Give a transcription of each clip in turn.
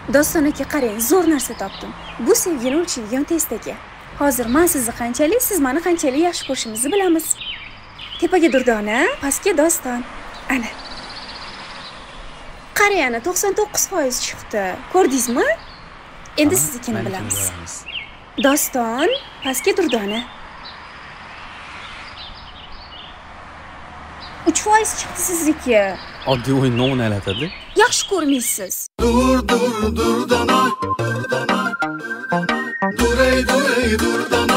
Doston aka qarang, zo'r narsa topdim. Bu sevgini o'lchaydigan testaki. Hozir men sizni qanchalik, siz meni qanchalik yaxshi ko'rishimizni bilamiz. Tepaga Durdona, pastga Doston. Ana. Qarayana 99% chiqdi. Ko'rdingizmi? Endi siznikini bilamiz. Doston, pastga Durdona. 3% chiqdi sizniki. Oddiy o'yinni o'ynaylatadi. Yaxshi ko'rmaysiz. Durdana. Durdana.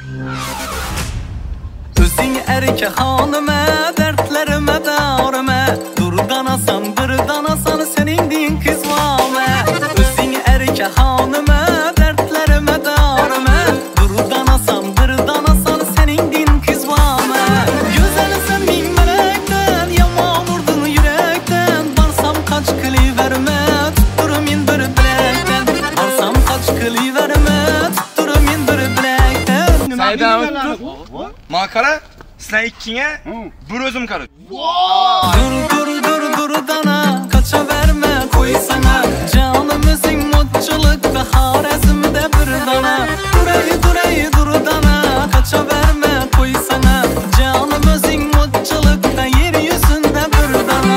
O'zing erka xonima, dardlarima dorima. Durdanasan, birdanasan, sening din qizvoma. O'zing erka xonima, dardlarima dorima. Durdanasan, birdanasan, sening din qizvoma. Go'zalsan ming malakdan, yomon urdun yurakdan. Barsam qoch qilaverma, tuturum men bir bilakdan. Barsam qoch qilaverma, tuturum men bir bilakdan. Saydan o'tdi. Makara, sizlar ikkinga bir o'zim qarab. Durdana, qachaverma qo'ysana. Jonimizning mutchilikda xorazmda bir dona. Durdana, qachaverma qo'ysana. Jonimizning mutchilikda yer yuzida bir dona.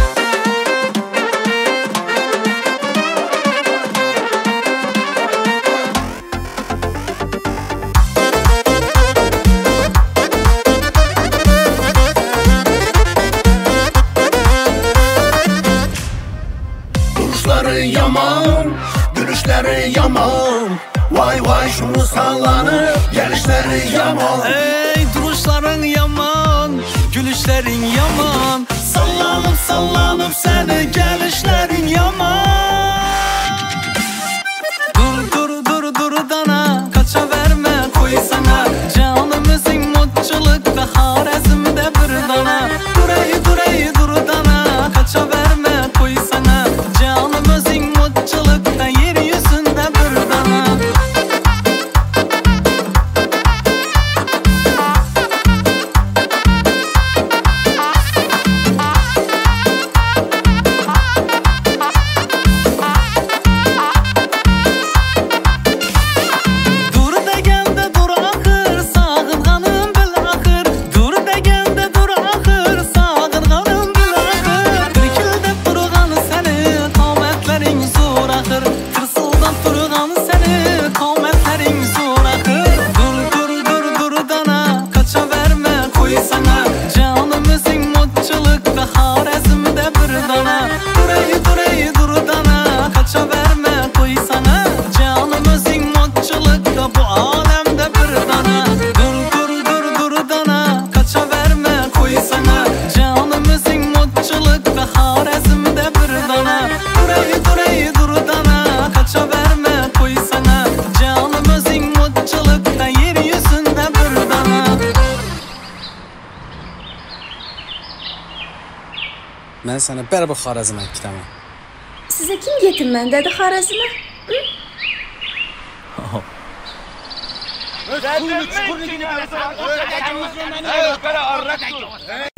Yaman, gülüşleri yaman. Vay vay şunu sallanıp gelişleri yaman. Ey duruşların yaman, gülüşlerin yaman. Sallanıp sallanıp seni gelişlerin yaman. Durdana, qachaverma qo'ysana. Jonimizning mutchilikda xorazmda bir dona. Durdana, qachaverma qo'ysana. Jonimizning mutchilikda yer yuzida bir dona. Men sana bir Xorazm aytdim. Sizga kim yetimman dedi Xorazmni? Chuqurligini bilasan.